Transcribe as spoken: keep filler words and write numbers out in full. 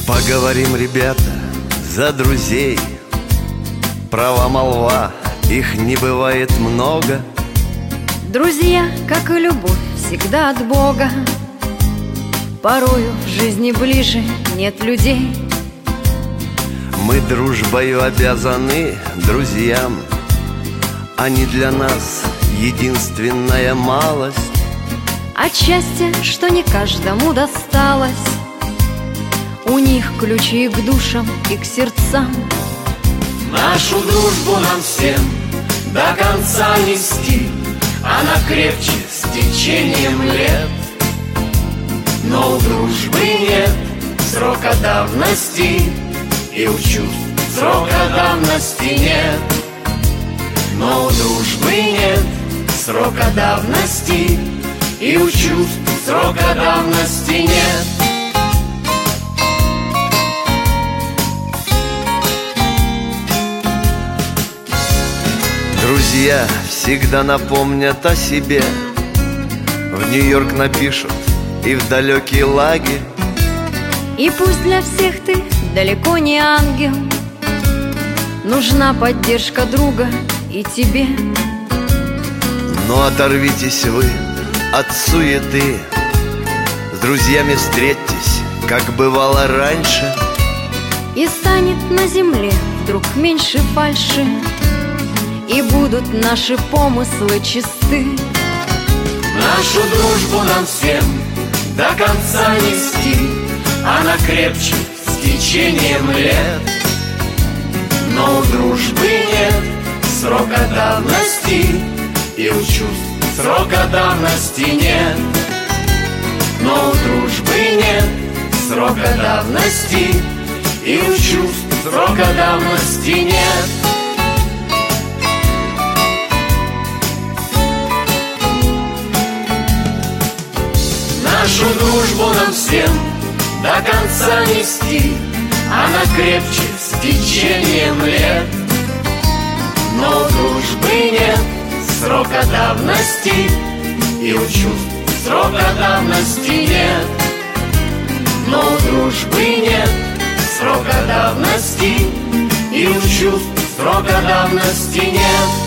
Поговорим, ребята, за друзей. Права молва, их не бывает много. Друзья, как и любовь, всегда от Бога. Порою в жизни ближе нет людей. Мы дружбою обязаны друзьям. Они для нас единственная малость. От счастья, что не каждому досталось. У них ключи к душам и к сердцам. Нашу дружбу нам всем до конца нести. Она крепче с течением лет. Но у дружбы нет срока давности, и у чувств срока давности нет. Но у дружбы нет срока давности, и у чувств срока давности нет. Друзья всегда напомнят о себе. В Нью-Йорк напишут и в далекий лагерь. И пусть для всех ты далеко не ангел, нужна поддержка друга и тебе. Но оторвитесь вы от суеты, с друзьями встретьтесь, как бывало раньше. И станет на земле вдруг меньше фальши, и будут наши помыслы чисты. Нашу дружбу нам всем до конца нести. Она крепче с течением лет. Но у дружбы нет срока давности, и у чувств срока давности нет. Но у дружбы нет срока давности, и у чувств срока давности нет. Нашу дружбу нам всем до конца нести. Она крепче с течением лет. Но у дружбы нет срока давности, и у чувств срока давности нет. Но у дружбы нет срока давности, и у чувств срока давности нет.